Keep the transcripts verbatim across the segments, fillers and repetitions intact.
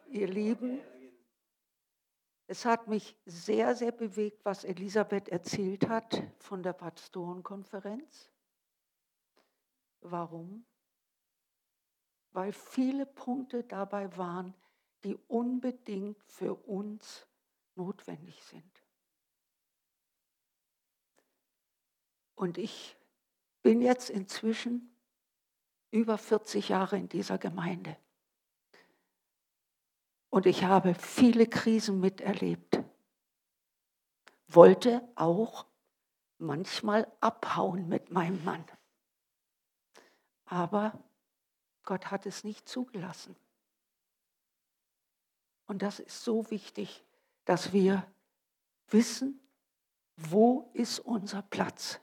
Ihr Lieben, es hat mich sehr, sehr bewegt, was Elisabeth erzählt hat von der Pastorenkonferenz. Warum? Weil viele Punkte dabei waren, die unbedingt für uns notwendig sind. Und ich bin jetzt inzwischen über vierzig Jahre in dieser Gemeinde. Und ich habe viele Krisen miterlebt. Wollte auch manchmal abhauen mit meinem Mann. Aber Gott hat es nicht zugelassen. Und das ist so wichtig, dass wir wissen, wo ist unser Platz.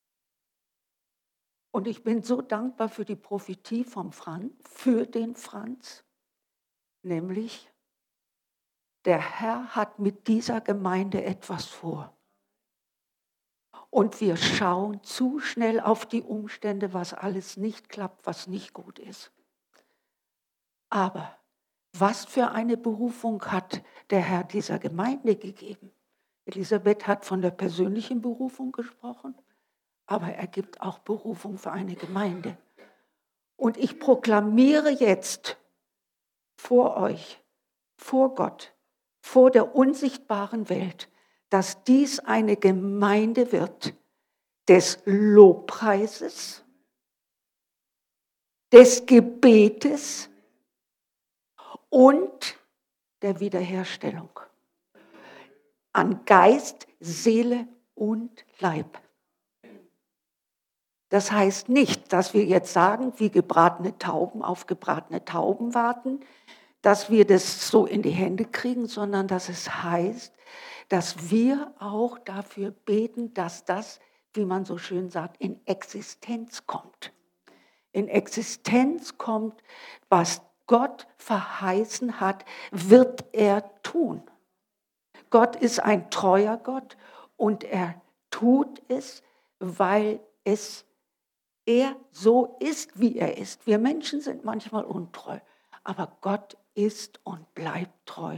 Und ich bin so dankbar für die Prophetie vom Franz, für den Franz, nämlich der Herr hat mit dieser Gemeinde etwas vor. Und wir schauen zu schnell auf die Umstände, was alles nicht klappt, was nicht gut ist. Aber was für eine Berufung hat der Herr dieser Gemeinde gegeben? Elisabeth hat von der persönlichen Berufung gesprochen, aber er gibt auch Berufung für eine Gemeinde. Und ich proklamiere jetzt vor euch, vor Gott, vor der unsichtbaren Welt, dass dies eine Gemeinde wird des Lobpreises, des Gebetes und der Wiederherstellung an Geist, Seele und Leib. Das heißt nicht, dass wir jetzt sagen, wie gebratene Tauben auf gebratene Tauben warten, dass wir das so in die Hände kriegen, sondern dass es heißt, dass wir auch dafür beten, dass das, wie man so schön sagt, in Existenz kommt. In Existenz kommt, was Gott verheißen hat, wird er tun. Gott ist ein treuer Gott und er tut es, weil es er so ist, wie er ist. Wir Menschen sind manchmal untreu, aber Gott ist und bleibt treu.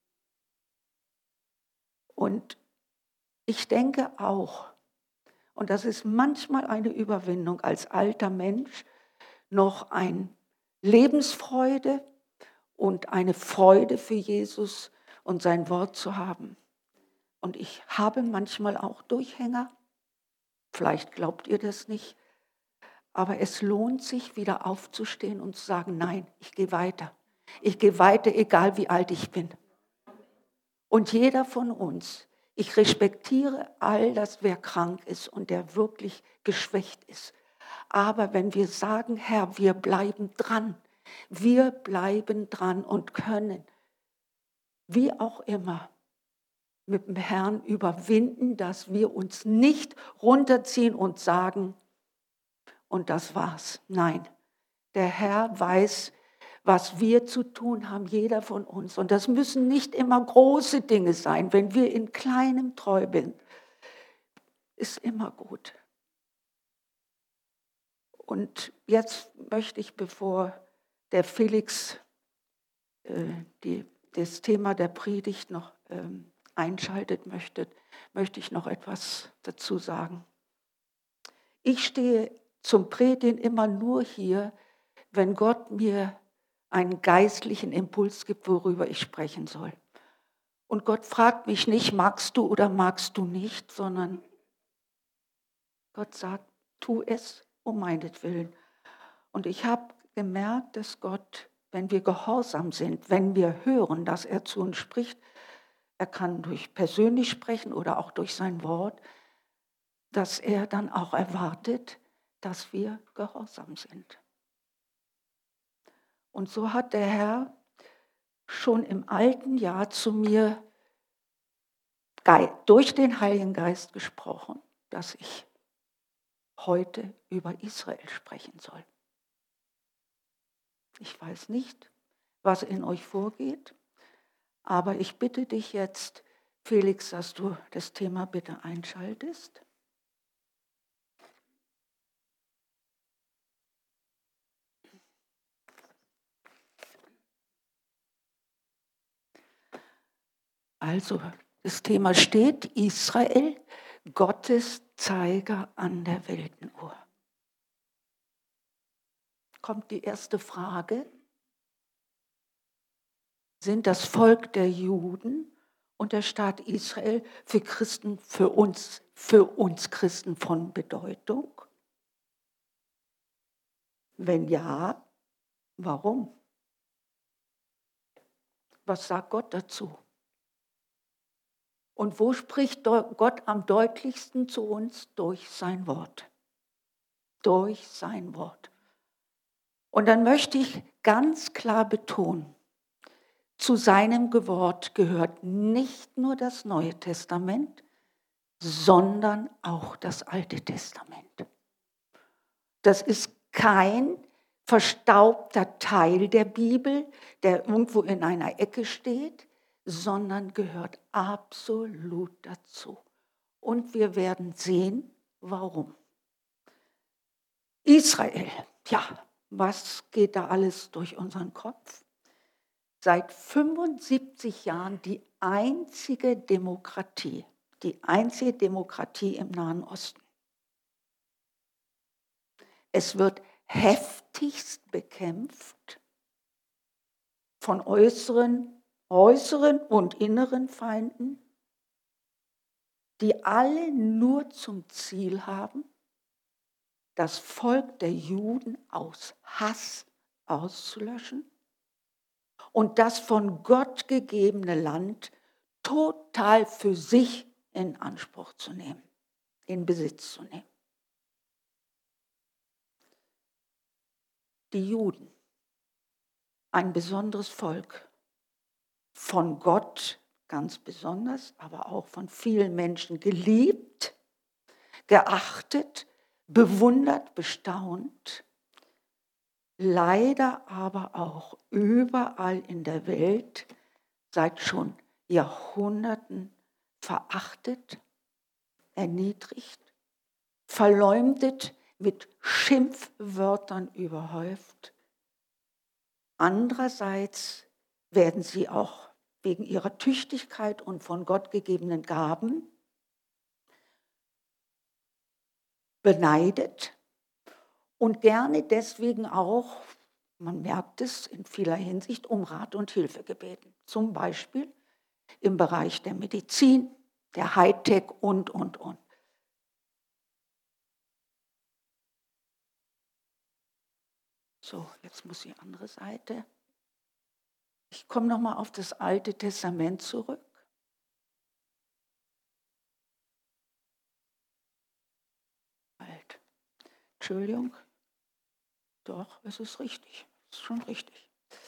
Und ich denke auch, und das ist manchmal eine Überwindung als alter Mensch, noch eine Lebensfreude und eine Freude für Jesus und sein Wort zu haben. Und ich habe manchmal auch Durchhänger. Vielleicht glaubt ihr das nicht. Aber es lohnt sich, wieder aufzustehen und zu sagen, nein, ich gehe weiter. Ich gehe weiter, egal wie alt ich bin. Und jeder von uns, ich respektiere all das, wer krank ist und der wirklich geschwächt ist. Aber wenn wir sagen, Herr, wir bleiben dran, wir bleiben dran und können, wie auch immer, mit dem Herrn überwinden, dass wir uns nicht runterziehen und sagen, und das war's. Nein, der Herr weiß, was wir zu tun haben, jeder von uns. Und das müssen nicht immer große Dinge sein. Wenn wir in kleinem treu sind, ist immer gut. Und jetzt möchte ich, bevor der Felix äh, die, das Thema der Predigt noch ähm, einschaltet, möchte, möchte ich noch etwas dazu sagen. Ich stehe zum Predigen immer nur hier, wenn Gott mir einen geistlichen Impuls gibt, worüber ich sprechen soll. Und Gott fragt mich nicht, magst du oder magst du nicht, sondern Gott sagt, tu es um meinetwillen. Und ich habe gemerkt, dass Gott, wenn wir gehorsam sind, wenn wir hören, dass er zu uns spricht, er kann durch persönlich sprechen oder auch durch sein Wort, dass er dann auch erwartet, dass wir gehorsam sind. Und so hat der Herr schon im alten Jahr zu mir durch den Heiligen Geist gesprochen, dass ich heute über Israel sprechen soll. Ich weiß nicht, was in euch vorgeht, aber ich bitte dich jetzt, Felix, dass du das Thema bitte einschaltest. Also, das Thema steht, Israel, Gottes Zeiger an der Weltenuhr. Kommt die erste Frage. Sind das Volk der Juden und der Staat Israel für Christen, für uns, für uns Christen von Bedeutung? Wenn ja, warum? Was sagt Gott dazu? Und wo spricht Gott am deutlichsten zu uns? Durch sein Wort. Durch sein Wort. Und dann möchte ich ganz klar betonen, zu seinem Wort gehört nicht nur das Neue Testament, sondern auch das Alte Testament. Das ist kein verstaubter Teil der Bibel, der irgendwo in einer Ecke steht, sondern gehört absolut dazu. Und wir werden sehen, warum. Israel, ja, was geht da alles durch unseren Kopf? Seit fünfundsiebzig Jahren die einzige Demokratie, die einzige Demokratie im Nahen Osten. Es wird heftigst bekämpft von äußeren, äußeren und inneren Feinden, die alle nur zum Ziel haben, das Volk der Juden aus Hass auszulöschen und das von Gott gegebene Land total für sich in Anspruch zu nehmen, in Besitz zu nehmen. Die Juden, ein besonderes Volk, von Gott ganz besonders, aber auch von vielen Menschen geliebt, geachtet, bewundert, bestaunt, leider aber auch überall in der Welt seit schon Jahrhunderten verachtet, erniedrigt, verleumdet, mit Schimpfwörtern überhäuft. Andererseits werden sie auch wegen ihrer Tüchtigkeit und von Gott gegebenen Gaben beneidet und gerne deswegen auch, man merkt es in vieler Hinsicht, um Rat und Hilfe gebeten. Zum Beispiel im Bereich der Medizin, der Hightech und, und, und. So, jetzt muss die andere Seite. Ich komme nochmal auf das Alte Testament zurück. Alt. Entschuldigung. Doch, es ist richtig. Es ist schon richtig.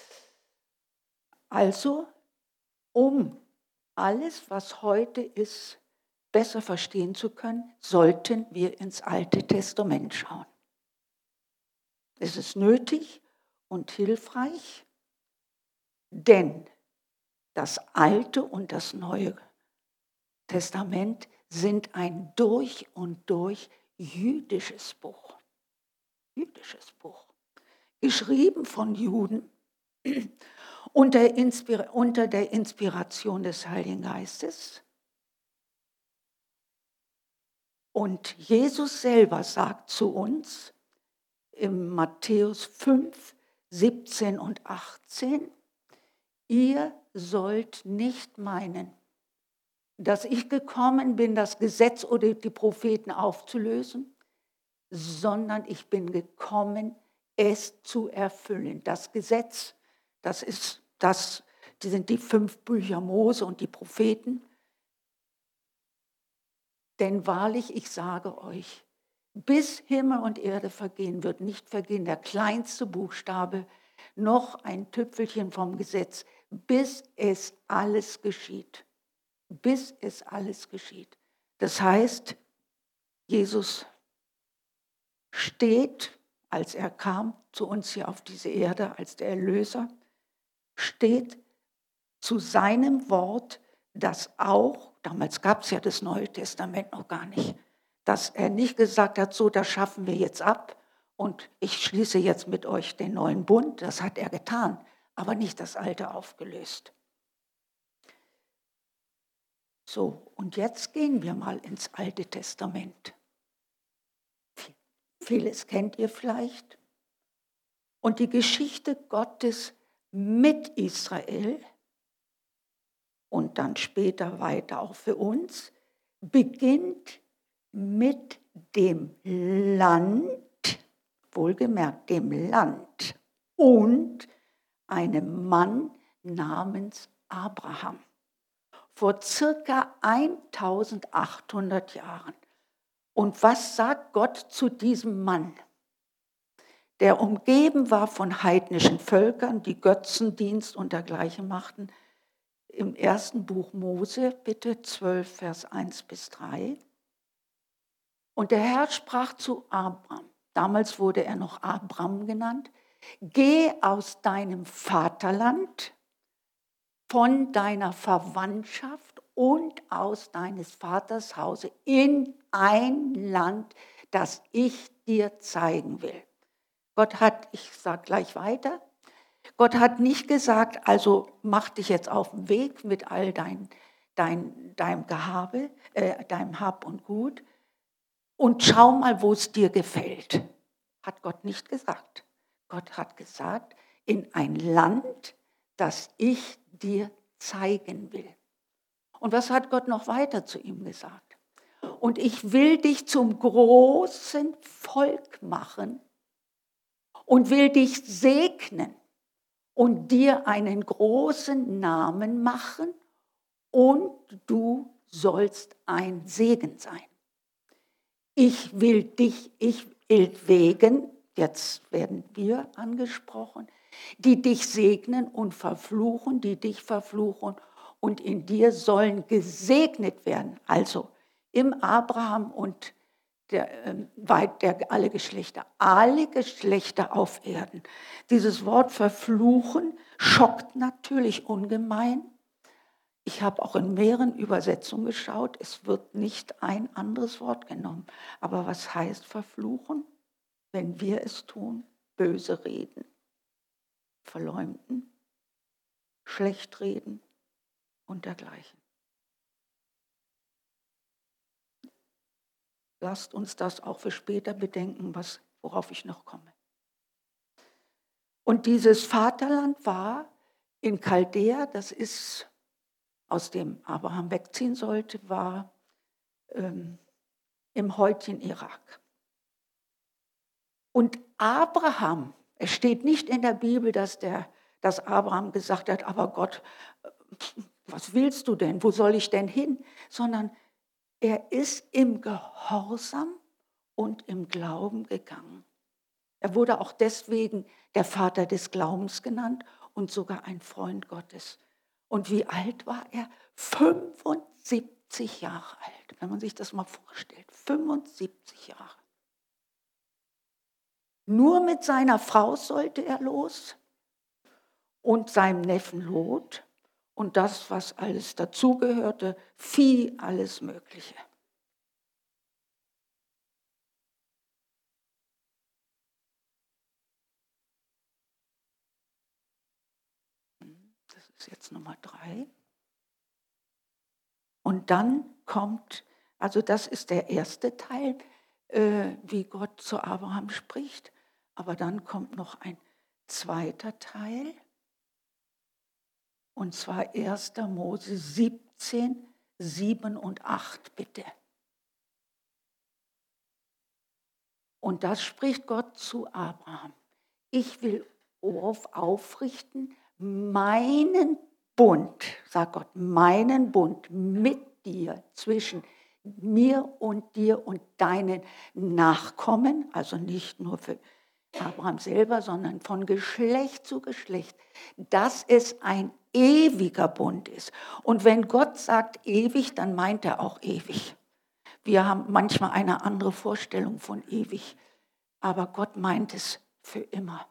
Also, um alles, was heute ist, besser verstehen zu können, sollten wir ins Alte Testament schauen. Es ist nötig und hilfreich, denn das Alte und das Neue Testament sind ein durch und durch jüdisches Buch. Jüdisches Buch. Geschrieben von Juden unter, Inspira- unter der Inspiration des Heiligen Geistes. Und Jesus selber sagt zu uns im Matthäus fünf, siebzehn und achtzehn, ihr sollt nicht meinen, dass ich gekommen bin, das Gesetz oder die Propheten aufzulösen, sondern ich bin gekommen, es zu erfüllen. Das Gesetz, das ist das, die sind die fünf Bücher Mose und die Propheten. Denn wahrlich, ich sage euch, bis Himmel und Erde vergehen, wird nicht vergehen der kleinste Buchstabe, noch ein Tüpfelchen vom Gesetz, bis es alles geschieht. Bis es alles geschieht. Das heißt, Jesus steht, als er kam zu uns hier auf diese Erde, als der Erlöser, steht zu seinem Wort, das auch, damals gab es ja das Neue Testament noch gar nicht, dass er nicht gesagt hat, so, das schaffen wir jetzt ab und ich schließe jetzt mit euch den neuen Bund. Das hat er getan, aber nicht das Alte aufgelöst. So, und jetzt gehen wir mal ins Alte Testament. Vieles kennt ihr vielleicht. Und die Geschichte Gottes mit Israel und dann später weiter auch für uns, beginnt mit dem Land, wohlgemerkt dem Land und einem Mann namens Abraham. Vor circa eintausendachthundert Jahren. Und was sagt Gott zu diesem Mann, der umgeben war von heidnischen Völkern, die Götzendienst und dergleichen machten? Im ersten Buch Mose, bitte zwölf, Vers eins bis drei. Und der Herr sprach zu Abraham, damals wurde er noch Abram genannt, geh aus deinem Vaterland, von deiner Verwandtschaft und aus deines Vaters Hause in ein Land, das ich dir zeigen will. Gott hat, ich sage gleich weiter, Gott hat nicht gesagt, also mach dich jetzt auf den Weg mit all dein, dein, deinem Gehabe, äh, deinem Hab und Gut und schau mal, wo es dir gefällt. Hat Gott nicht gesagt. Gott hat gesagt, in ein Land, das ich dir zeigen will. Und was hat Gott noch weiter zu ihm gesagt? Und ich will dich zum großen Volk machen und will dich segnen und dir einen großen Namen machen und du sollst ein Segen sein. Ich will dich, ich will wegen, jetzt werden wir angesprochen, die dich segnen und verfluchen, die dich verfluchen und in dir sollen gesegnet werden. Also im Abraham und der, äh, weit der, alle Geschlechter, alle Geschlechter auf Erden. Dieses Wort verfluchen schockt natürlich ungemein. Ich habe auch in mehreren Übersetzungen geschaut, es wird nicht ein anderes Wort genommen. Aber was heißt verfluchen? Wenn wir es tun, böse reden, verleumden, schlecht reden und dergleichen. Lasst uns das auch für später bedenken, was, worauf ich noch komme. Und dieses Vaterland war in Chaldea, das ist, aus dem Abraham wegziehen sollte, war ähm, im heutigen Irak. Und Abraham, es steht nicht in der Bibel, dass, der, dass Abraham gesagt hat, aber Gott, was willst du denn, wo soll ich denn hin? Sondern er ist im Gehorsam und im Glauben gegangen. Er wurde auch deswegen der Vater des Glaubens genannt und sogar ein Freund Gottes. Und wie alt war er? fünfundsiebzig Jahre alt, wenn man sich das mal vorstellt. fünfundsiebzig Jahre. Nur mit seiner Frau sollte er los und seinem Neffen Lot und das, was alles dazugehörte, Vieh, alles Mögliche. Das ist jetzt Nummer drei. Und dann kommt, also das ist der erste Teil, äh, wie Gott zu Abraham spricht. Aber dann kommt noch ein zweiter Teil. Und zwar erster Mose siebzehn, sieben und acht, bitte. Und das spricht Gott zu Abraham. Ich will auf, aufrichten meinen Bund, sagt Gott, meinen Bund mit dir, zwischen mir und dir und deinen Nachkommen, also nicht nur für Abraham selber, sondern von Geschlecht zu Geschlecht, dass es ein ewiger Bund ist. Und wenn Gott sagt ewig, dann meint er auch ewig. Wir haben manchmal eine andere Vorstellung von ewig, aber Gott meint es für immer.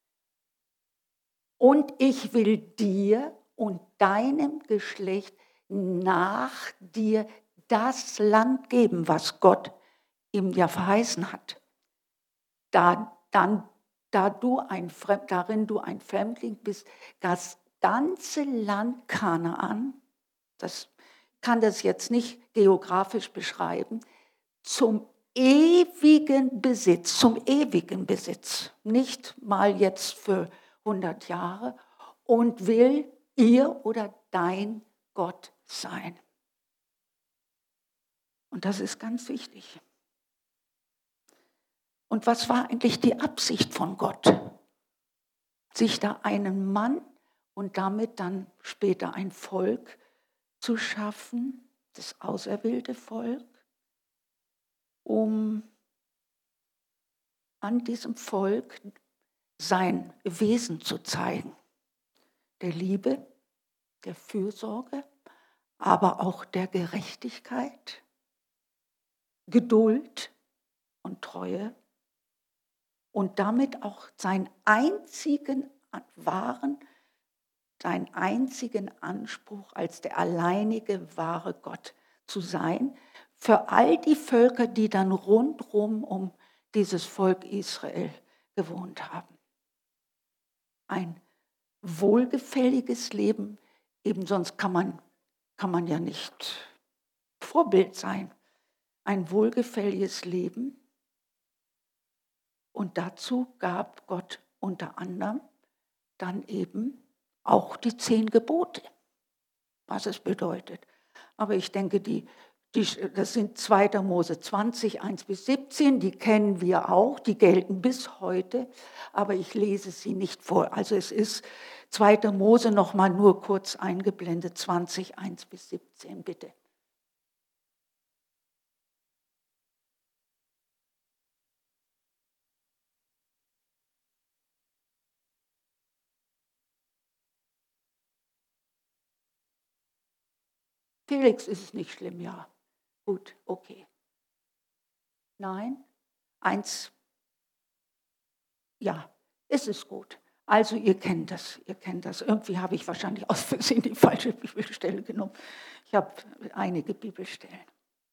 Und ich will dir und deinem Geschlecht nach dir das Land geben, was Gott ihm ja verheißen hat. Da, dann, da du ein Fremd, darin du ein Fremdling bist, das ganze Land Kanaan, das kann das jetzt nicht geografisch beschreiben, zum ewigen Besitz, zum ewigen Besitz, nicht mal jetzt für hundert Jahre, und will ihr oder dein Gott sein. Und das ist ganz wichtig. Und was war eigentlich die Absicht von Gott? Sich da einen Mann und damit dann später ein Volk zu schaffen, das auserwählte Volk, um an diesem Volk sein Wesen zu zeigen. Der Liebe, der Fürsorge, aber auch der Gerechtigkeit, Geduld und Treue und damit auch seinen einzigen wahren, seinen einzigen Anspruch als der alleinige wahre Gott zu sein, für all die Völker, die dann rundrum um dieses Volk Israel gewohnt haben. Ein wohlgefälliges Leben, eben sonst kann man, kann man ja nicht Vorbild sein. Ein wohlgefälliges Leben. Und dazu gab Gott unter anderem dann eben auch die zehn Gebote, was es bedeutet. Aber ich denke, die, die, das sind zweiter Mose zwanzig, eins bis siebzehn, die kennen wir auch, die gelten bis heute, aber ich lese sie nicht vor. Also es ist zweiter Mose nochmal nur kurz eingeblendet, zwanzig, eins bis siebzehn, bitte. Felix, ist es nicht schlimm, ja. Gut, okay. Nein, eins, ja, es ist gut. Also ihr kennt das, ihr kennt das. Irgendwie habe ich wahrscheinlich aus Versehen die falsche Bibelstelle genommen. Ich habe einige Bibelstellen.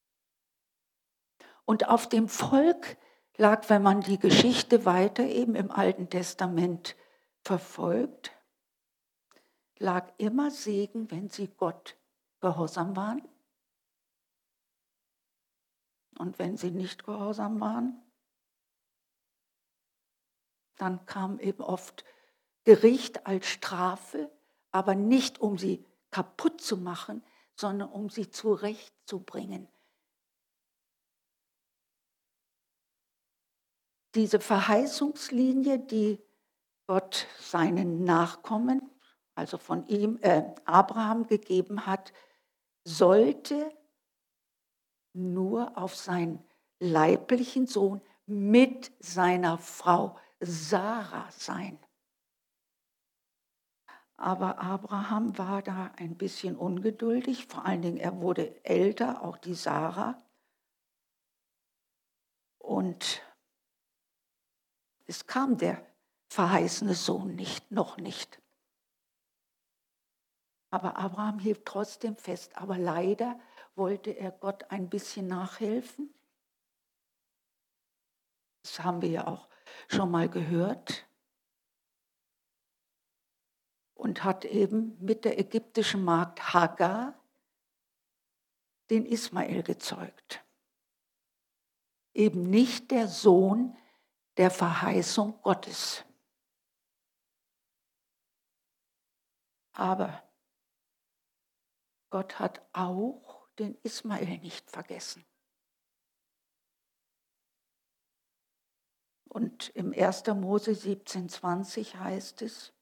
Und auf dem Volk lag, wenn man die Geschichte weiter eben im Alten Testament verfolgt, lag immer Segen, wenn sie Gott gehorsam waren. Und wenn sie nicht gehorsam waren, dann kam eben oft Gericht als Strafe, aber nicht um sie kaputt zu machen, sondern um sie zurechtzubringen. Diese Verheißungslinie, die Gott seinen Nachkommen, also von ihm, äh, Abraham gegeben hat, sollte nur auf seinen leiblichen Sohn mit seiner Frau Sarah sein. Aber Abraham war da ein bisschen ungeduldig, vor allen Dingen er wurde älter, auch die Sarah. Und es kam der verheißene Sohn nicht, noch nicht. Aber Abraham hielt trotzdem fest. Aber leider wollte er Gott ein bisschen nachhelfen. Das haben wir ja auch schon mal gehört. Und hat eben mit der ägyptischen Magd Hagar den Ismael gezeugt. Eben nicht der Sohn der Verheißung Gottes. Aber Gott hat auch den Ismael nicht vergessen. Und im erster Mose siebzehn, zwanzig heißt es,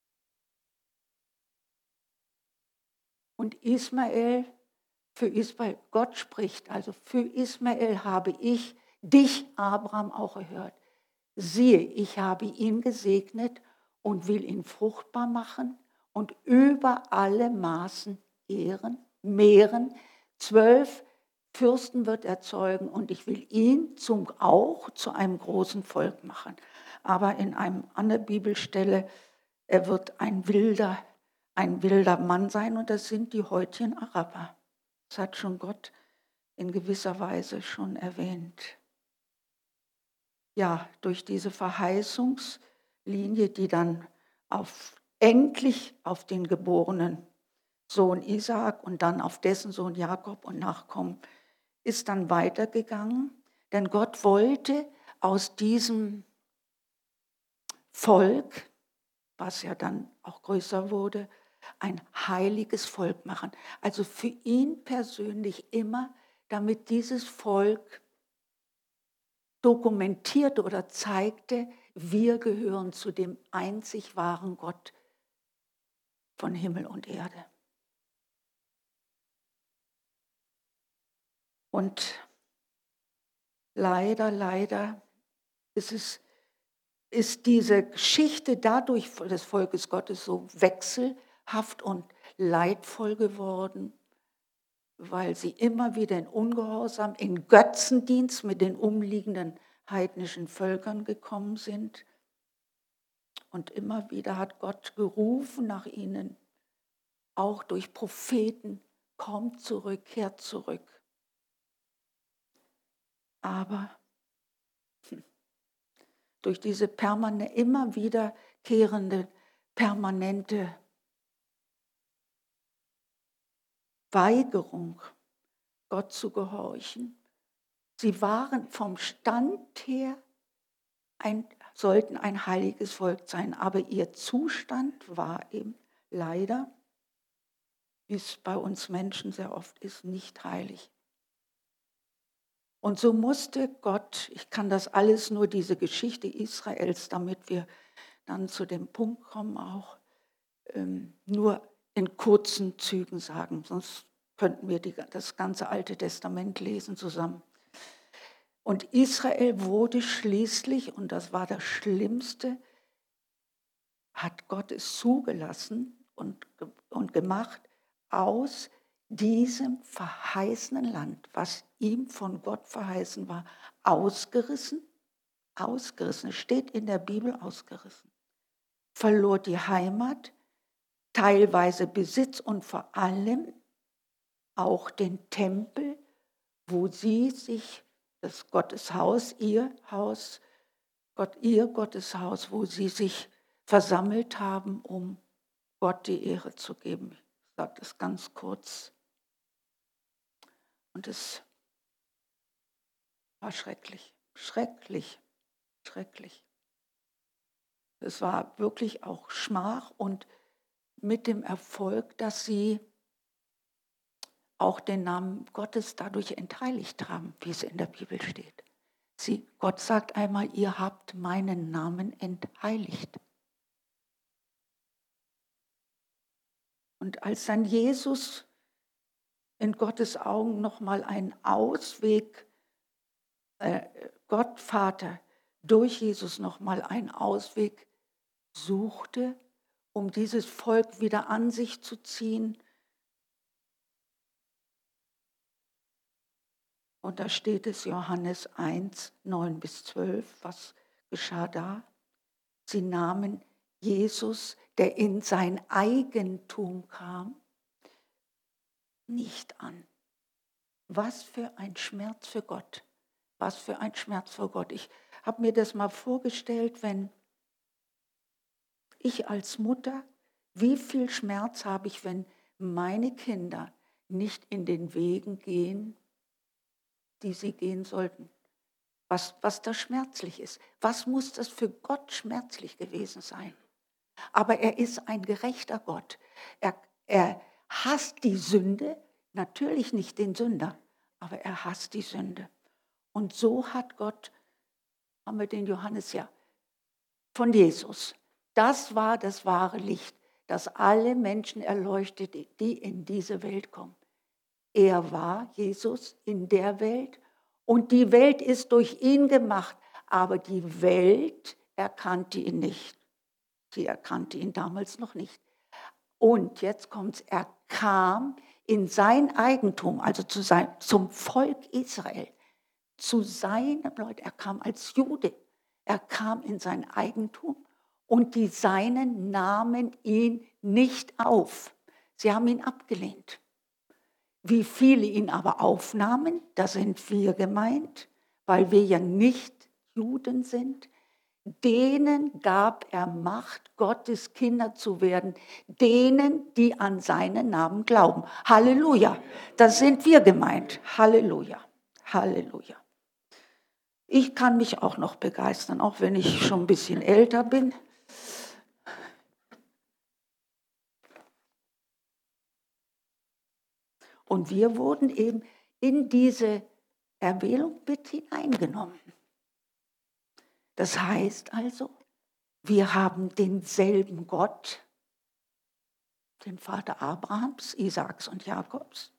und Ismael, für Ismael, Gott spricht, also für Ismael habe ich dich, Abraham, auch erhört. Siehe, ich habe ihn gesegnet und will ihn fruchtbar machen und über alle Maßen ehren, mehren. Zwölf Fürsten wird er zeugen und ich will ihn zum, auch zu einem großen Volk machen. Aber in einem anderen Bibelstelle, er wird ein wilder, ein wilder Mann sein und das sind die heutigen Araber. Das hat schon Gott in gewisser Weise schon erwähnt. Ja, durch diese Verheißungslinie, die dann auf, endlich auf den geborenen Sohn Isaak und dann auf dessen Sohn Jakob und Nachkommen, ist dann weitergegangen. Denn Gott wollte aus diesem Volk, was ja dann auch größer wurde, ein heiliges Volk machen. Also für ihn persönlich immer, damit dieses Volk dokumentierte oder zeigte, wir gehören zu dem einzig wahren Gott von Himmel und Erde. Und leider, leider ist, es, ist diese Geschichte dadurch des Volkes Gottes so wechselhaft und leidvoll geworden, weil sie immer wieder in Ungehorsam, in Götzendienst mit den umliegenden heidnischen Völkern gekommen sind. Und immer wieder hat Gott gerufen nach ihnen, auch durch Propheten, kommt zurück, kehrt zurück. Aber hm, durch diese permanent, immer wiederkehrende, permanente Weigerung, Gott zu gehorchen, sie waren vom Stand her, ein, sollten ein heiliges Volk sein, aber ihr Zustand war eben leider, wie es bei uns Menschen sehr oft ist, nicht heilig. Und so musste Gott, ich kann das alles nur, diese Geschichte Israels, damit wir dann zu dem Punkt kommen, auch ähm, nur in kurzen Zügen sagen, sonst könnten wir die, das ganze Alte Testament lesen zusammen. Und Israel wurde schließlich, und das war das Schlimmste, hat Gott es zugelassen und, und gemacht, aus diesem verheißenen Land, was ihm von Gott verheißen war, ausgerissen, ausgerissen, steht in der Bibel ausgerissen, verlor die Heimat, teilweise Besitz und vor allem auch den Tempel, wo sie sich, das Gotteshaus, ihr Haus, Gott, ihr Gotteshaus, wo sie sich versammelt haben, um Gott die Ehre zu geben. Ich sage das ganz kurz. Und es war schrecklich, schrecklich, schrecklich. Es war wirklich auch Schmach und mit dem Erfolg, dass sie auch den Namen Gottes dadurch entheiligt haben, wie es in der Bibel steht. Sie, Gott sagt einmal, ihr habt meinen Namen entheiligt. Und als dann Jesus in Gottes Augen nochmal einen Ausweg, äh, Gott Vater durch Jesus nochmal einen Ausweg suchte, um dieses Volk wieder an sich zu ziehen. Und da steht es, Johannes eins, neun bis zwölf, was geschah da? Sie nahmen Jesus, der in sein Eigentum kam, nicht an. Was für ein Schmerz für Gott. Was für ein Schmerz für Gott. Ich habe mir das mal vorgestellt, wenn ich als Mutter, wie viel Schmerz habe ich, wenn meine Kinder nicht in den Wegen gehen, die sie gehen sollten. Was, was da schmerzlich ist. Was muss das für Gott schmerzlich gewesen sein? Aber er ist ein gerechter Gott. Er, er hasst die Sünde, natürlich nicht den Sünder, aber er hasst die Sünde. Und so hat Gott, haben wir den Johannes ja, von Jesus. Das war das wahre Licht, das alle Menschen erleuchtet, die in diese Welt kommen. Er war, Jesus, in der Welt und die Welt ist durch ihn gemacht, aber die Welt erkannte ihn nicht. Sie erkannte ihn damals noch nicht. Und jetzt kommt es, er kam in sein Eigentum, also zu sein, zum Volk Israel, zu seinen Leuten. Er kam als Jude, er kam in sein Eigentum und die Seinen nahmen ihn nicht auf. Sie haben ihn abgelehnt. Wie viele ihn aber aufnahmen, da sind wir gemeint, weil wir ja nicht Juden sind, denen gab er Macht, Gottes Kinder zu werden, denen, die an seinen Namen glauben. Halleluja. Das sind wir gemeint. Halleluja. Halleluja. Ich kann mich auch noch begeistern, auch wenn ich schon ein bisschen älter bin. Und wir wurden eben in diese Erwählung mit hineingenommen. Das heißt also, wir haben denselben Gott, den Vater Abrahams, Isaaks und Jakobs.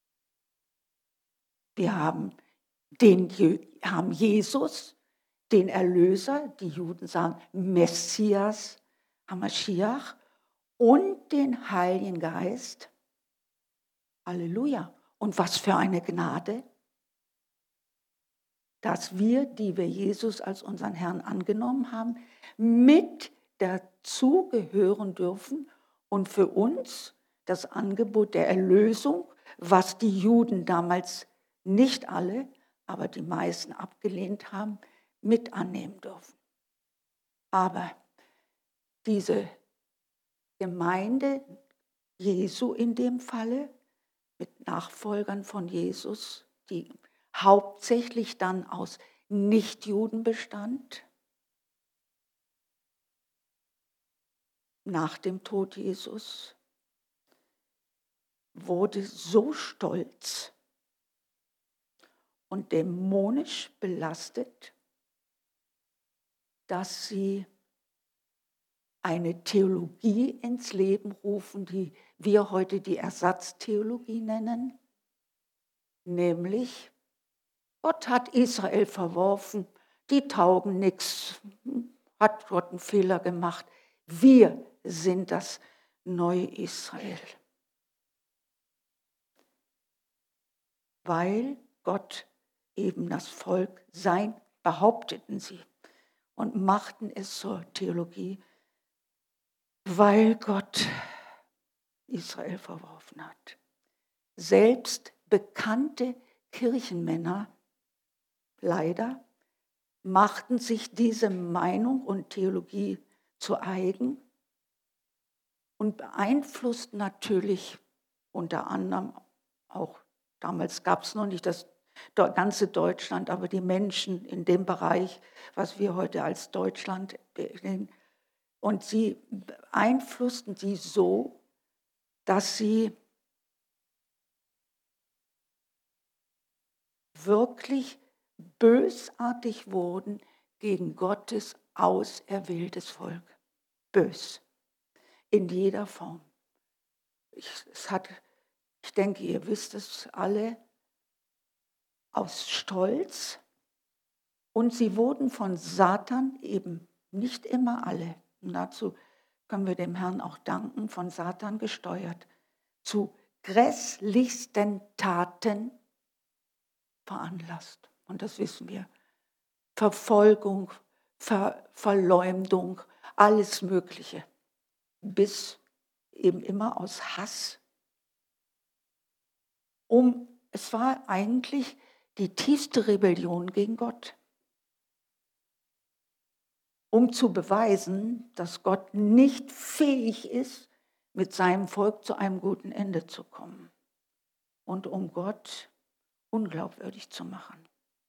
Wir haben, den, haben Jesus, den Erlöser, die Juden sagen Messias, Hamashiach, und den Heiligen Geist. Halleluja. Und was für eine Gnade, dass wir, die wir Jesus als unseren Herrn angenommen haben, mit dazugehören dürfen und für uns das Angebot der Erlösung, was die Juden damals nicht alle, aber die meisten abgelehnt haben, mit annehmen dürfen. Aber diese Gemeinde Jesu in dem Falle, mit Nachfolgern von Jesus, die hauptsächlich dann aus Nichtjuden bestand, nach dem Tod Jesus, wurde so stolz und dämonisch belastet, dass sie eine Theologie ins Leben rufen, die wir heute die Ersatztheologie nennen, nämlich Gott hat Israel verworfen, die taugen nichts, hat Gott einen Fehler gemacht. Wir sind das neue Israel. Weil Gott eben das Volk sein, behaupteten sie und machten es zur Theologie, weil Gott Israel verworfen hat. Selbst bekannte Kirchenmänner, leider, machten sich diese Meinung und Theologie zu eigen und beeinflussten natürlich unter anderem auch, damals gab es noch nicht das ganze Deutschland, aber die Menschen in dem Bereich, was wir heute als Deutschland nennen. Und sie beeinflussten sie so, dass sie wirklich bösartig wurden gegen Gottes auserwähltes Volk. Bös. In jeder Form. Ich, es hat, ich denke, ihr wisst es alle, aus Stolz. Und sie wurden von Satan eben, nicht immer alle, und dazu können wir dem Herrn auch danken, von Satan gesteuert, zu grässlichsten Taten veranlasst. Und das wissen wir. Verfolgung, Ver, Verleumdung, alles Mögliche. Bis eben immer aus Hass. Um, es war eigentlich die tiefste Rebellion gegen Gott. Um zu beweisen, dass Gott nicht fähig ist, mit seinem Volk zu einem guten Ende zu kommen. Und um Gott unglaubwürdig zu machen.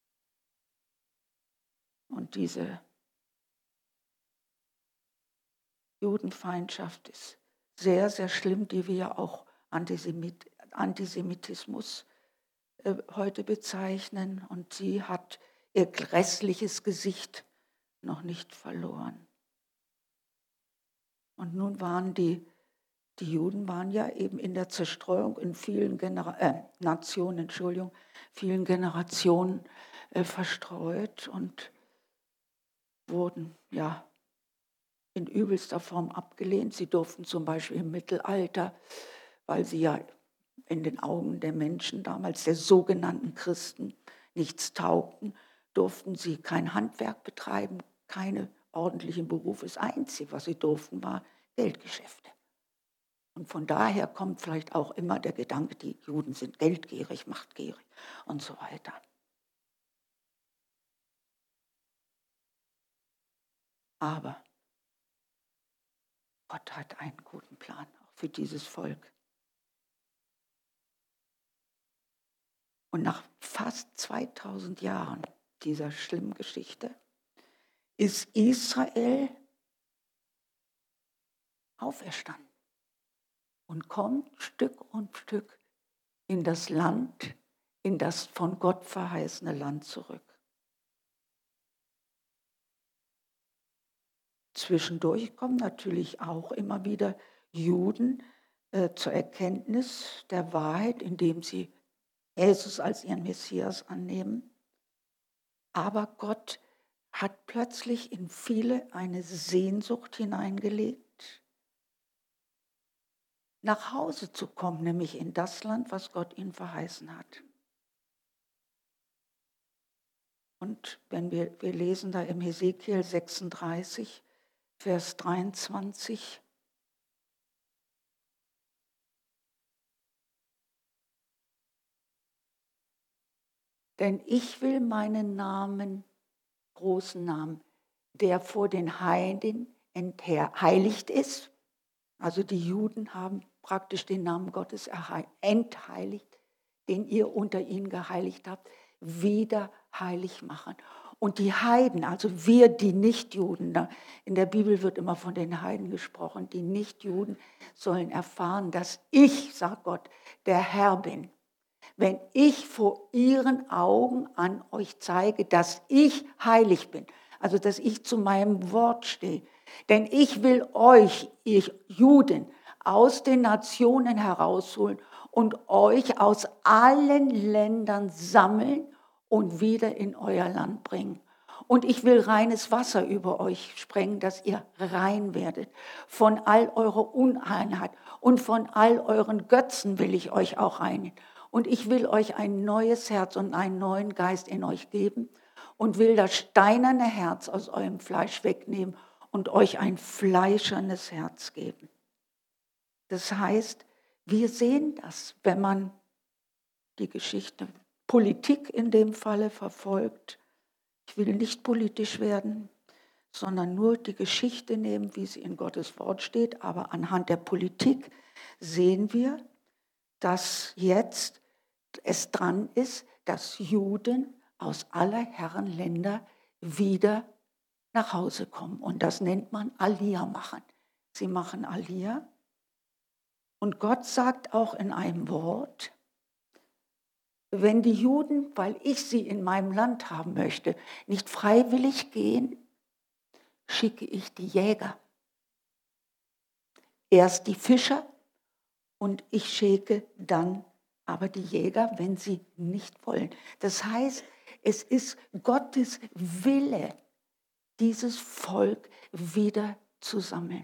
Und diese Judenfeindschaft ist sehr, sehr schlimm, die wir auch Antisemit, Antisemitismus äh, heute bezeichnen. Und sie hat ihr grässliches Gesicht noch nicht verloren. Und nun waren die, die Juden waren ja eben in der Zerstreuung in vielen Genera- äh, Nationen, Entschuldigung, vielen Generationen äh, verstreut und wurden ja in übelster Form abgelehnt. Sie durften zum Beispiel im Mittelalter, weil sie ja in den Augen der Menschen damals, der sogenannten Christen, nichts taugten, durften sie kein Handwerk betreiben, keine ordentlichen Berufe. Das Einzige, was sie durften, war Geldgeschäfte. Und von daher kommt vielleicht auch immer der Gedanke, die Juden sind geldgierig, machtgierig und so weiter. Aber Gott hat einen guten Plan auch für dieses Volk. Und nach fast zweitausend Jahren dieser schlimmen Geschichte ist Israel auferstanden und kommt Stück um Stück in das Land, in das von Gott verheißene Land zurück. Zwischendurch kommen natürlich auch immer wieder Juden äh, zur Erkenntnis der Wahrheit, indem sie Jesus als ihren Messias annehmen. Aber Gott hat plötzlich in viele eine Sehnsucht hineingelegt, nach Hause zu kommen, nämlich in das Land, was Gott ihnen verheißen hat. Und wenn wir, wir lesen da im Hesekiel sechsunddreißig, Vers dreiundzwanzig, denn ich will meinen Namen, großen Namen, der vor den Heiden entheiligt ist, also die Juden haben praktisch den Namen Gottes entheiligt, den ihr unter ihnen geheiligt habt, wieder heilig machen. Und die Heiden, also wir, die Nichtjuden, in der Bibel wird immer von den Heiden gesprochen, die Nichtjuden sollen erfahren, dass ich, sagt Gott, der Herr bin. Wenn ich vor ihren Augen an euch zeige, dass ich heilig bin, also dass ich zu meinem Wort stehe. Denn ich will euch, ihr Juden, aus den Nationen herausholen und euch aus allen Ländern sammeln und wieder in euer Land bringen. Und ich will reines Wasser über euch sprengen, dass ihr rein werdet. Von all eurer Unreinheit und von all euren Götzen will ich euch auch reinigen. Und ich will euch ein neues Herz und einen neuen Geist in euch geben und will das steinerne Herz aus eurem Fleisch wegnehmen und euch ein fleischernes Herz geben. Das heißt, wir sehen das, wenn man die Geschichte, Politik in dem Falle verfolgt. Ich will nicht politisch werden, sondern nur die Geschichte nehmen, wie sie in Gottes Wort steht. Aber anhand der Politik sehen wir, dass jetzt es dran ist, dass Juden aus aller Herrenländer wieder nach Hause kommen. Und das nennt man Aliyah machen. Sie machen Aliyah. Und Gott sagt auch in einem Wort, wenn die Juden, weil ich sie in meinem Land haben möchte, nicht freiwillig gehen, schicke ich die Jäger. Erst die Fischer und ich schicke dann aber die Jäger, wenn sie nicht wollen. Das heißt, es ist Gottes Wille, dieses Volk wieder zu sammeln.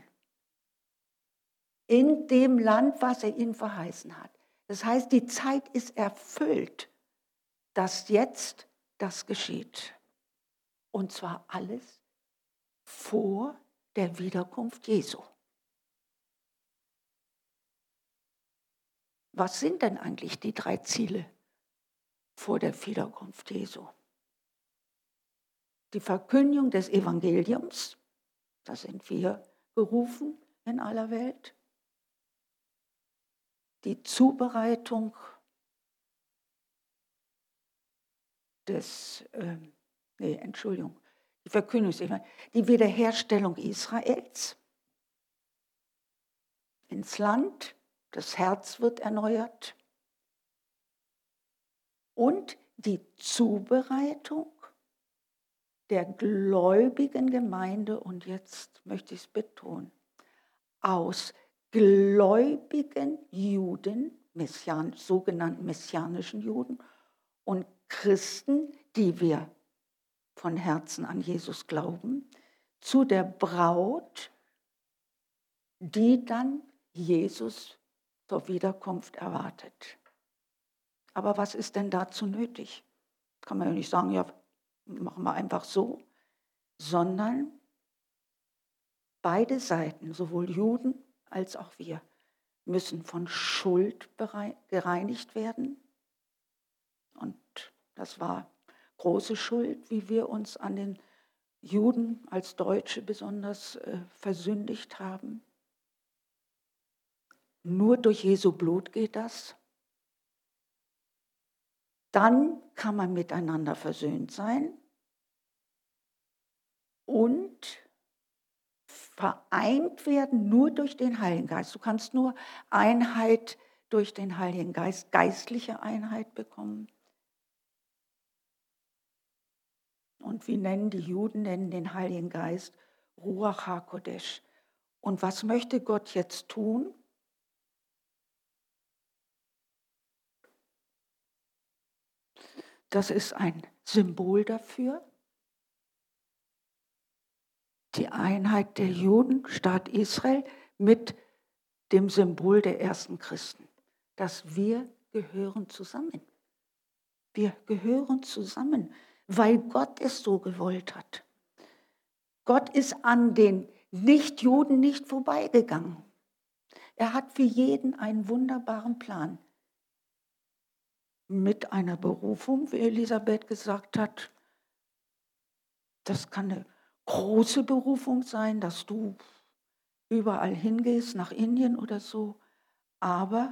In dem Land, was er ihnen verheißen hat. Das heißt, die Zeit ist erfüllt, dass jetzt das geschieht. Und zwar alles vor der Wiederkunft Jesu. Was sind denn eigentlich die drei Ziele vor der Wiederkunft Jesu? Die Verkündigung des Evangeliums, da sind wir berufen in aller Welt. Die Zubereitung des, äh, nee, Entschuldigung, die Verkündigung, die Wiederherstellung Israels ins Land, das Herz wird erneuert und die Zubereitung der gläubigen Gemeinde, und jetzt möchte ich es betonen, aus gläubigen Juden, Messian, sogenannten messianischen Juden und Christen, die wir von Herzen an Jesus glauben, zu der Braut, die dann Jesus zur Wiederkunft erwartet. Aber was ist denn dazu nötig? Kann man ja nicht sagen, ja, machen wir einfach so, sondern beide Seiten, sowohl Juden als auch wir, müssen von Schuld gereinigt werden. Und das war große Schuld, wie wir uns an den Juden als Deutsche besonders äh, versündigt haben. Nur durch Jesu Blut geht das. Dann kann man miteinander versöhnt sein und vereint werden nur durch den Heiligen Geist. Du kannst nur Einheit durch den Heiligen Geist, geistliche Einheit bekommen. Und wie nennen die Juden nennen den Heiligen Geist Ruach HaKodesh. Und was möchte Gott jetzt tun? Das ist ein Symbol dafür. Die Einheit der Juden, Staat Israel, mit dem Symbol der ersten Christen. Dass wir gehören zusammen. Wir gehören zusammen, weil Gott es so gewollt hat. Gott ist an den Nichtjuden nicht vorbeigegangen. Er hat für jeden einen wunderbaren Plan. Mit einer Berufung, wie Elisabeth gesagt hat. Das kann eine große Berufung sein, dass du überall hingehst, nach Indien oder so. Aber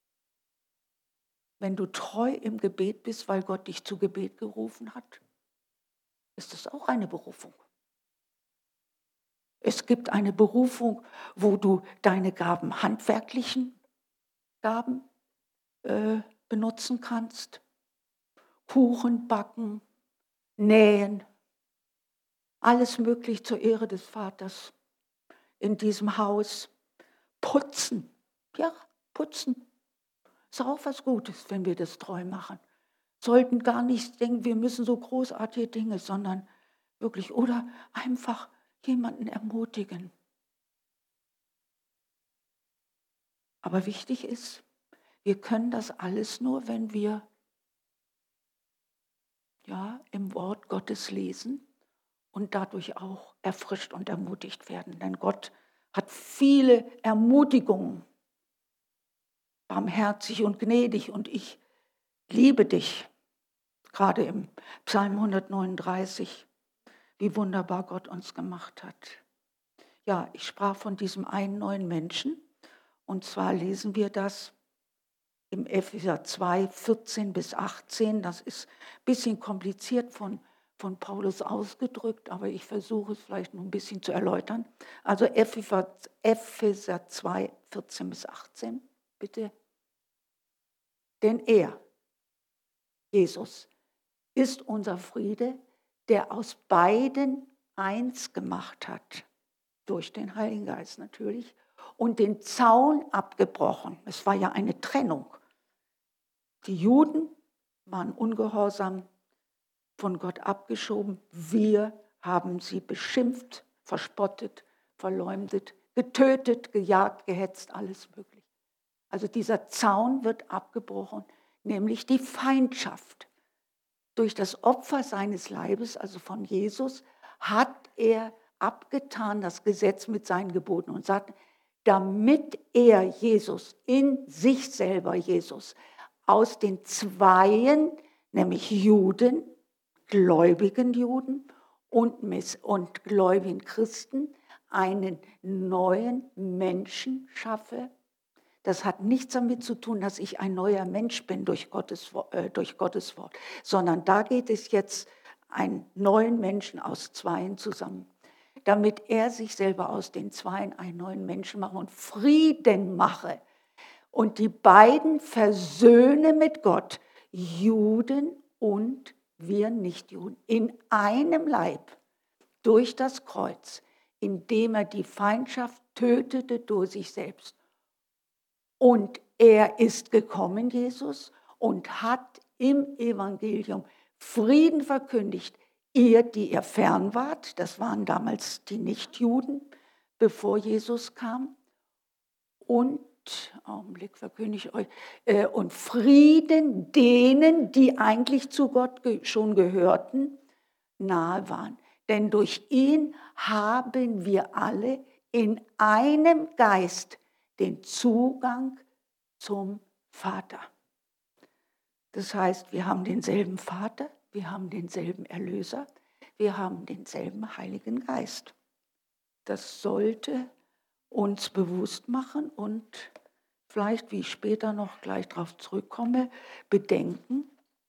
wenn du treu im Gebet bist, weil Gott dich zu Gebet gerufen hat, ist das auch eine Berufung. Es gibt eine Berufung, wo du deine Gaben, handwerklichen Gaben, äh, benutzen kannst. Kuchen backen, nähen, alles möglich zur Ehre des Vaters in diesem Haus. Putzen, ja, putzen. Ist auch was Gutes, wenn wir das treu machen. Sollten gar nicht denken, wir müssen so großartige Dinge, sondern wirklich, oder einfach jemanden ermutigen. Aber wichtig ist, wir können das alles nur, wenn wir ja, im Wort Gottes lesen und dadurch auch erfrischt und ermutigt werden. Denn Gott hat viele Ermutigungen, barmherzig und gnädig, und ich liebe dich. Gerade im Psalm hundertneununddreißig, wie wunderbar Gott uns gemacht hat. Ja, ich sprach von diesem einen neuen Menschen, und zwar lesen wir das im Epheser zwei, vierzehn bis achtzehn. Das ist ein bisschen kompliziert von, von Paulus ausgedrückt, aber ich versuche es vielleicht noch ein bisschen zu erläutern. Also Epheser, Epheser zwei, vierzehn bis achtzehn, bitte. Denn er, Jesus, ist unser Friede, der aus beiden eins gemacht hat, durch den Heiligen Geist natürlich, und den Zaun abgebrochen. Es war ja eine Trennung. Die Juden waren ungehorsam, von Gott abgeschoben. Wir haben sie beschimpft, verspottet, verleumdet, getötet, gejagt, gehetzt, alles möglich. Also dieser Zaun wird abgebrochen, nämlich die Feindschaft. Durch das Opfer seines Leibes, also von Jesus, hat er abgetan das Gesetz mit seinen Geboten und sagt, damit er Jesus in sich selber, Jesus, aus den Zweien, nämlich Juden, gläubigen Juden und, und gläubigen Christen, einen neuen Menschen schaffe. Das hat nichts damit zu tun, dass ich ein neuer Mensch bin durch Gottes, äh, durch Gottes Wort, sondern da geht es jetzt einen neuen Menschen aus Zweien zusammen, damit er sich selber aus den Zweien einen neuen Menschen mache und Frieden mache und die beiden versöhne mit Gott, Juden und wir Nichtjuden, in einem Leib durch das Kreuz, indem er die Feindschaft tötete durch sich selbst. Und er ist gekommen, Jesus, und hat im Evangelium Frieden verkündigt. Ihr, die ihr fern wart, das waren damals die Nichtjuden, bevor Jesus kam. Und, Augenblick, verkündige ich euch, äh, und Frieden denen, die eigentlich zu Gott ge- schon gehörten, nahe waren. Denn durch ihn haben wir alle in einem Geist den Zugang zum Vater. Das heißt, wir haben denselben Vater, wir haben denselben Erlöser, wir haben denselben Heiligen Geist. Das sollte uns bewusst machen und vielleicht, wie ich später noch gleich darauf zurückkomme, bedenken,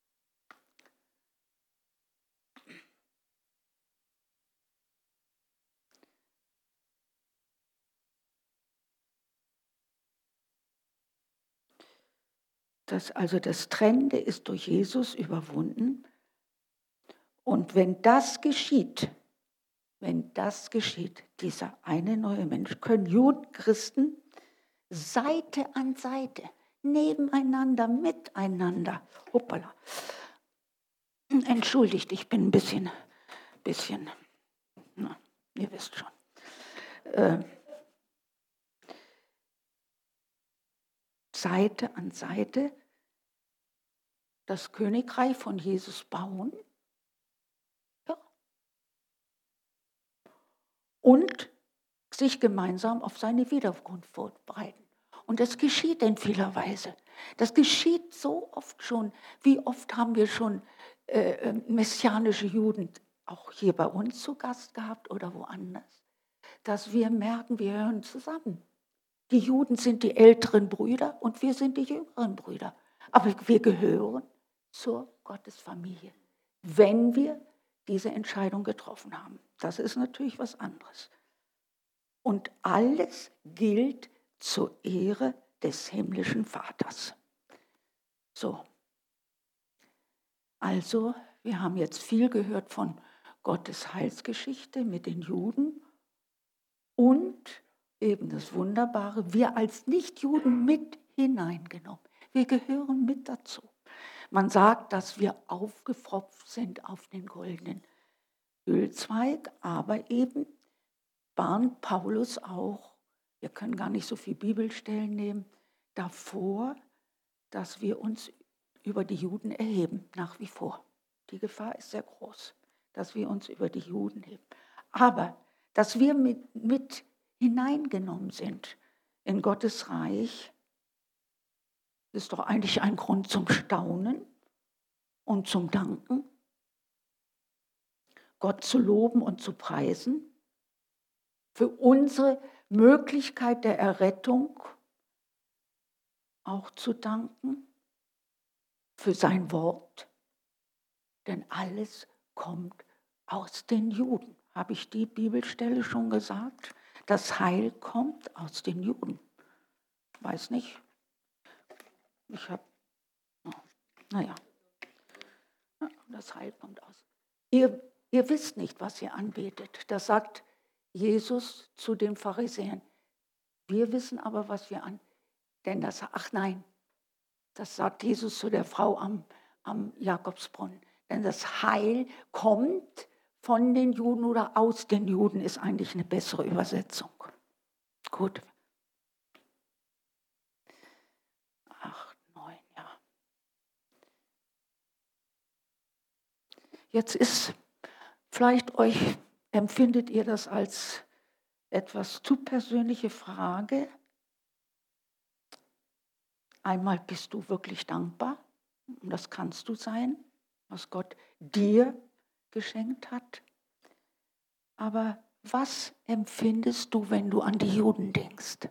dass also das Trennende ist durch Jesus überwunden. Und wenn das geschieht, wenn das geschieht, dieser eine neue Mensch, können Juden, Christen Seite an Seite, nebeneinander, miteinander, hoppala, entschuldigt, ich bin ein bisschen, bisschen, na, ihr wisst schon, äh, Seite an Seite das Königreich von Jesus bauen, ja, und sich gemeinsam auf seine Wiederkunft vorbereiten. Und das geschieht in vieler Weise. Das geschieht so oft schon. Wie oft haben wir schon äh, messianische Juden auch hier bei uns zu Gast gehabt oder woanders, dass wir merken, wir hören zusammen. Die Juden sind die älteren Brüder und wir sind die jüngeren Brüder. Aber wir gehören zur Gottesfamilie, wenn wir diese Entscheidung getroffen haben. Das ist natürlich was anderes. Und alles gilt zur Ehre des himmlischen Vaters. So. Also, wir haben jetzt viel gehört von Gottes Heilsgeschichte mit den Juden und eben das Wunderbare, wir als Nichtjuden mit hineingenommen. Wir gehören mit dazu. Man sagt, dass wir aufgepfropft sind auf den goldenen Ölzweig, aber eben warnt Paulus auch, wir können gar nicht so viele Bibelstellen nehmen, davor, dass wir uns über die Juden erheben, nach wie vor. Die Gefahr ist sehr groß, dass wir uns über die Juden heben. Aber dass wir mit, mit hineingenommen sind in Gottes Reich, ist doch eigentlich ein Grund zum Staunen und zum Danken, Gott zu loben und zu preisen, für unsere Möglichkeit der Errettung auch zu danken, für sein Wort, denn alles kommt aus den Juden. Habe ich die Bibelstelle schon gesagt? Das Heil kommt aus den Juden. Weiß nicht. Ich habe, oh, naja, das Heil kommt aus. Ihr, ihr wisst nicht, was ihr anbetet. Das sagt Jesus zu den Pharisäern. Wir wissen aber, was wir an. Denn das, ach nein, das sagt Jesus zu der Frau am, am Jakobsbrunnen. Denn das Heil kommt von den Juden oder aus den Juden, ist eigentlich eine bessere Übersetzung. Gut. Acht, neun, ja. Jetzt ist vielleicht euch, empfindet ihr das als etwas zu persönliche Frage. Einmal bist du wirklich dankbar, und das kannst du sein, was Gott dir geschenkt hat. Aber was empfindest du, wenn du an die Juden denkst?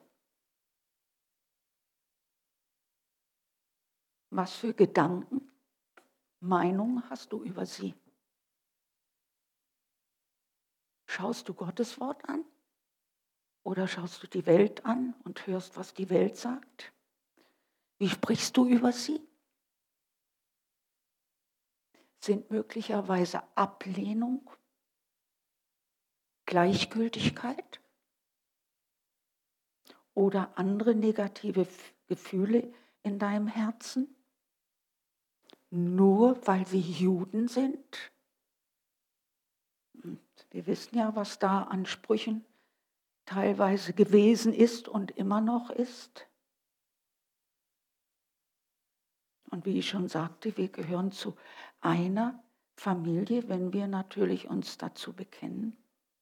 Was für Gedanken, Meinungen hast du über sie? Schaust du Gottes Wort an? Oder schaust du die Welt an und hörst, was die Welt sagt? Wie sprichst du über sie? Sind möglicherweise Ablehnung, Gleichgültigkeit oder andere negative Gefühle in deinem Herzen? Nur weil sie Juden sind? Und wir wissen ja, was da an Sprüchen teilweise gewesen ist und immer noch ist. Und wie ich schon sagte, wir gehören zu einer Familie, wenn wir natürlich uns dazu bekennen.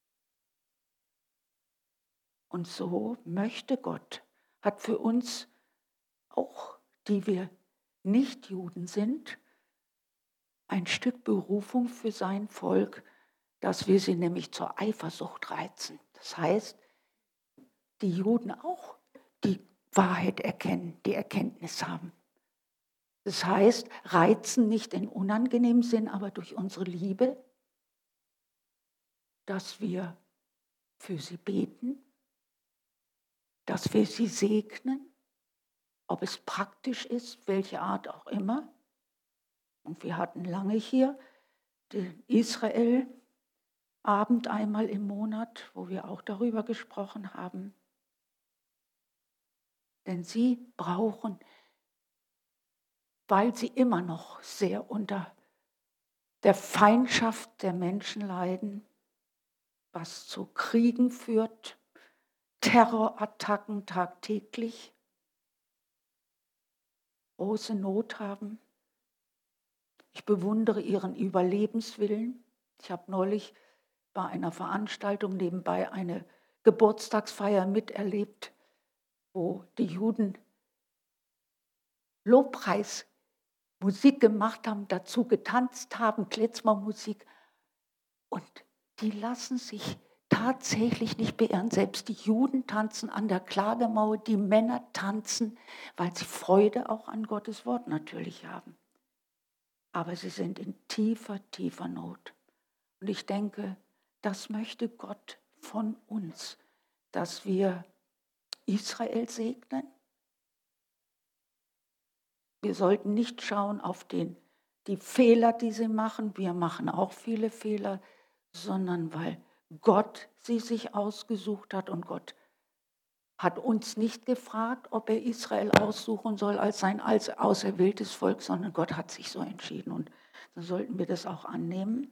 Und so möchte Gott, hat für uns, auch die wir nicht Juden sind, ein Stück Berufung für sein Volk dass wir sie nämlich zur Eifersucht reizen. Das heißt, die Juden auch die Wahrheit erkennen, die Erkenntnis haben. Das heißt, reizen nicht in unangenehmem Sinn, aber durch unsere Liebe, dass wir für sie beten, dass wir sie segnen, ob es praktisch ist, welche Art auch immer. Und wir hatten lange hier den Israel-Abend einmal im Monat, wo wir auch darüber gesprochen haben. Denn sie brauchen, weil sie immer noch sehr unter der Feindschaft der Menschen leiden, was zu Kriegen führt, Terrorattacken tagtäglich, große Not haben. Ich bewundere ihren Überlebenswillen. Ich habe neulich bei einer Veranstaltung nebenbei eine Geburtstagsfeier miterlebt, wo die Juden Lobpreis Musik gemacht haben, dazu getanzt haben, Klezmermusik. Und die lassen sich tatsächlich nicht beirren. Selbst die Juden tanzen an der Klagemauer, die Männer tanzen, weil sie Freude auch an Gottes Wort natürlich haben. Aber sie sind in tiefer, tiefer Not. Und ich denke, das möchte Gott von uns, dass wir Israel segnen. Wir sollten nicht schauen auf den, die Fehler, die sie machen. Wir machen auch viele Fehler, sondern weil Gott sie sich ausgesucht hat und Gott hat uns nicht gefragt, ob er Israel aussuchen soll als sein als auserwähltes Volk, sondern Gott hat sich so entschieden. Und dann sollten wir das auch annehmen,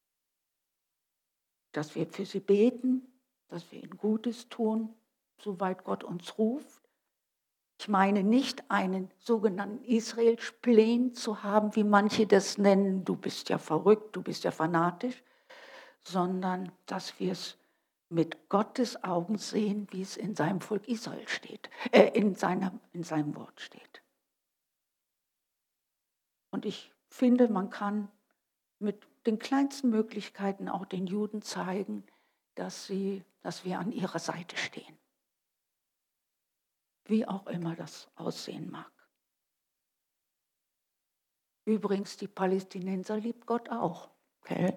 dass wir für sie beten, dass wir ihnen Gutes tun, soweit Gott uns ruft. Ich meine nicht einen sogenannten Israel-Spleen zu haben, wie manche das nennen, du bist ja verrückt, du bist ja fanatisch, sondern dass wir es mit Gottes Augen sehen, wie es in seinem Volk Israel steht, äh, in, seiner, in seinem Wort steht. Und ich finde, man kann mit den kleinsten Möglichkeiten auch den Juden zeigen, dass, sie, dass wir an ihrer Seite stehen. Wie auch immer das aussehen mag. Übrigens, die Palästinenser liebt Gott auch. Okay?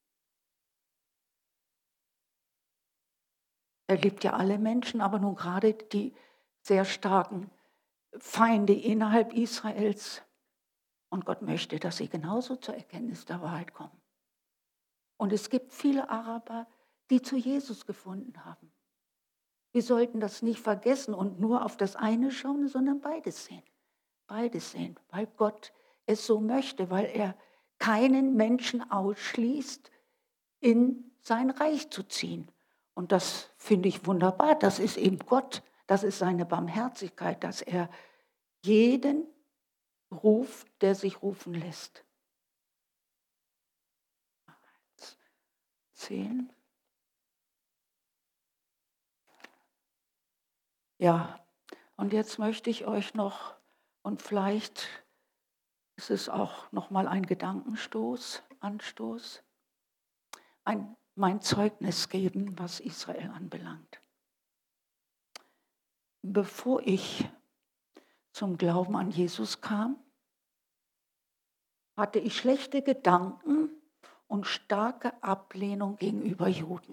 Er liebt ja alle Menschen, aber nun gerade die sehr starken Feinde innerhalb Israels. Und Gott möchte, dass sie genauso zur Erkenntnis der Wahrheit kommen. Und es gibt viele Araber, die zu Jesus gefunden haben. Wir sollten das nicht vergessen und nur auf das eine schauen, sondern beides sehen. Beides sehen, weil Gott es so möchte, weil er keinen Menschen ausschließt, in sein Reich zu ziehen. Und das finde ich wunderbar. Das ist eben Gott. Das ist seine Barmherzigkeit, dass er jeden ruft, der sich rufen lässt. Zehn. Ja, und jetzt möchte ich euch noch, und vielleicht ist es auch noch mal ein Gedankenstoß, Anstoß, ein, mein Zeugnis geben, was Israel anbelangt. Bevor ich zum Glauben an Jesus kam, hatte ich schlechte Gedanken und starke Ablehnung gegenüber Juden.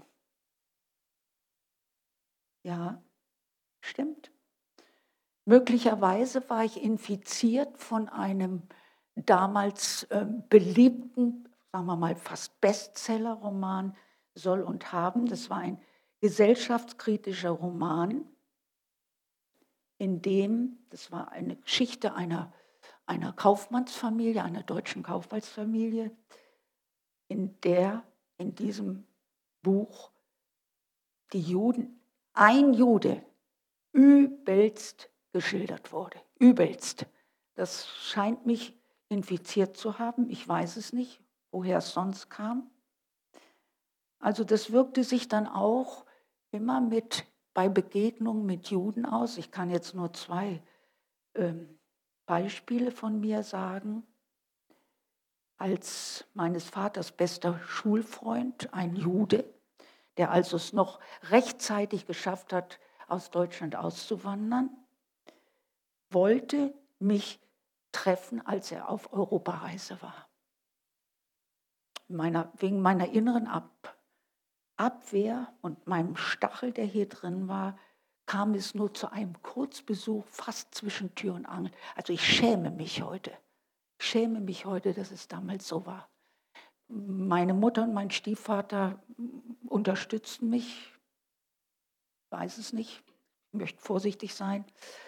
Ja, stimmt. Möglicherweise war ich infiziert von einem damals äh, beliebten, sagen wir mal fast Bestseller-Roman Soll und Haben. Das war ein gesellschaftskritischer Roman, in dem, das war eine Geschichte einer, einer Kaufmannsfamilie, einer deutschen Kaufmannsfamilie, in der in diesem Buch die Juden, ein Jude, übelst geschildert wurde. Übelst. Das scheint mich infiziert zu haben. Ich weiß es nicht, woher es sonst kam. Also das wirkte sich dann auch immer mit bei Begegnungen mit Juden aus. Ich kann jetzt nur zwei ähm, Beispiele von mir sagen. als meines Vaters bester Schulfreund, ein Jude, der also es noch rechtzeitig geschafft hat, aus Deutschland auszuwandern, wollte mich treffen, als er auf Europareise war. Meiner, wegen meiner inneren Ab, Abwehr und meinem Stachel, der hier drin war, kam es nur zu einem Kurzbesuch, fast zwischen Tür und Angel. Also ich schäme mich heute. Ich schäme mich heute, dass es damals so war. Meine Mutter und mein Stiefvater unterstützten mich. Ich weiß es nicht. Ich möchte vorsichtig sein.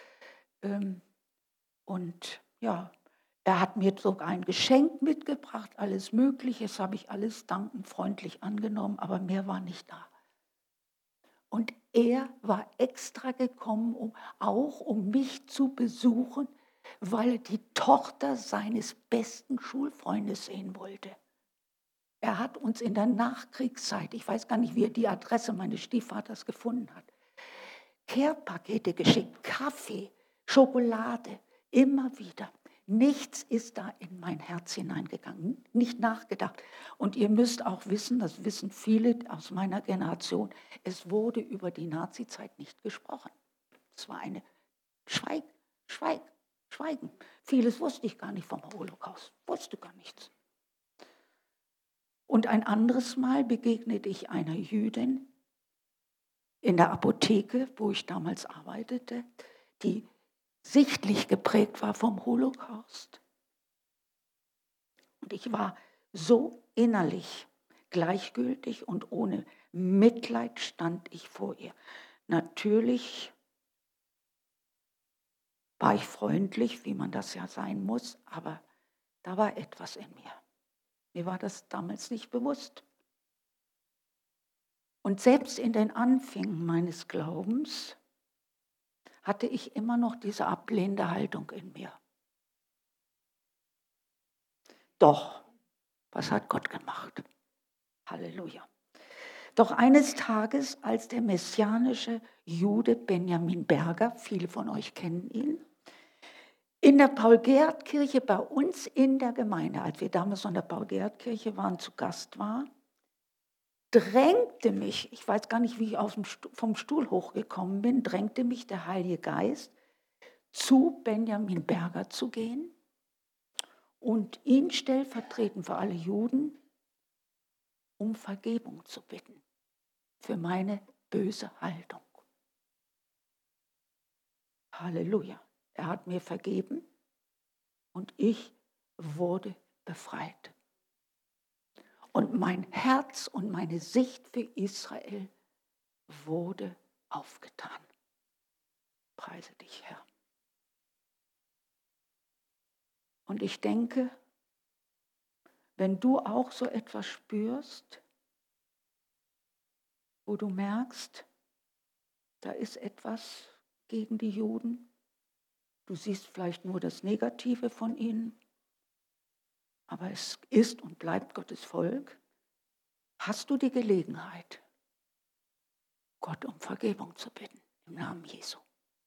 Und ja, er hat mir sogar ein Geschenk mitgebracht, alles Mögliche. Das habe ich alles dankend, freundlich angenommen, aber mehr war nicht da. Und er war extra gekommen, um, auch um mich zu besuchen, weil er die Tochter seines besten Schulfreundes sehen wollte. Er hat uns in der Nachkriegszeit, ich weiß gar nicht, wie er die Adresse meines Stiefvaters gefunden hat, Care-Pakete geschickt, Kaffee, Schokolade, immer wieder. Nichts ist da in mein Herz hineingegangen, nicht nachgedacht. Und ihr müsst auch wissen, das wissen viele aus meiner Generation, es wurde über die Nazizeit nicht gesprochen. Es war eine Schweig, Schweig, Schweigen. Vieles wusste ich gar nicht vom Holocaust, wusste gar nichts. Und ein anderes Mal begegnete ich einer Jüdin in der Apotheke, wo ich damals arbeitete, die sichtlich geprägt war vom Holocaust. Und ich war so innerlich gleichgültig und ohne Mitleid stand ich vor ihr. Natürlich war ich freundlich, wie man das ja sein muss, aber da war etwas in mir. Mir war das damals nicht bewusst. Und selbst in den Anfängen meines Glaubens hatte ich immer noch diese ablehnende Haltung in mir. Doch, was hat Gott gemacht? Halleluja. Doch eines Tages, als der messianische Jude Benjamin Berger, viele von euch kennen ihn, in der Paul-Gerhardt-Kirche bei uns in der Gemeinde, als wir damals noch in der Paul-Gerhardt-Kirche waren, zu Gast war, drängte mich, ich weiß gar nicht, wie ich aus dem Stuhl, vom Stuhl hochgekommen bin, drängte mich der Heilige Geist, zu Benjamin Berger zu gehen und ihn stellvertretend für alle Juden um Vergebung zu bitten für meine böse Haltung. Halleluja. Er hat mir vergeben und ich wurde befreit. Und mein Herz und meine Sicht für Israel wurde aufgetan. Preise dich, Herr. Und ich denke, wenn du auch so etwas spürst, wo du merkst, da ist etwas gegen die Juden, du siehst vielleicht nur das Negative von ihnen, aber es ist und bleibt Gottes Volk, hast du die Gelegenheit, Gott um Vergebung zu bitten, im Namen Jesu.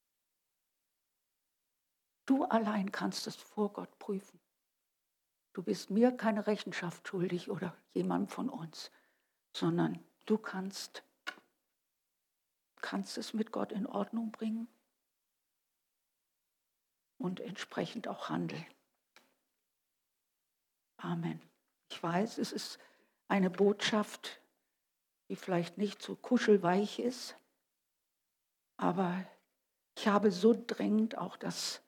Du allein kannst es vor Gott prüfen. Du bist mir keine Rechenschaft schuldig oder jemand von uns, sondern du kannst, kannst es mit Gott in Ordnung bringen und entsprechend auch handeln. Amen. Ich weiß, es ist eine Botschaft, die vielleicht nicht so kuschelweich ist, aber ich habe so dringend auch das,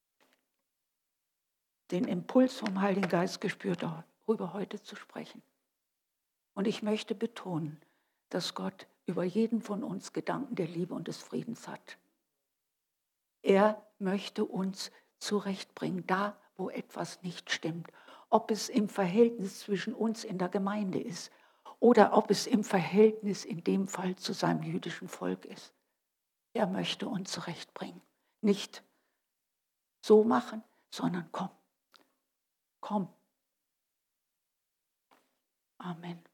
den Impuls vom Heiligen Geist gespürt, darüber heute zu sprechen. Und ich möchte betonen, dass Gott über jeden von uns Gedanken der Liebe und des Friedens hat. Er möchte uns zurechtbringen, da wo etwas nicht stimmt. Ob es im Verhältnis zwischen uns in der Gemeinde ist oder ob es im Verhältnis in dem Fall zu seinem jüdischen Volk ist. Er möchte uns zurechtbringen. Nicht so machen, sondern komm. Komm. Amen.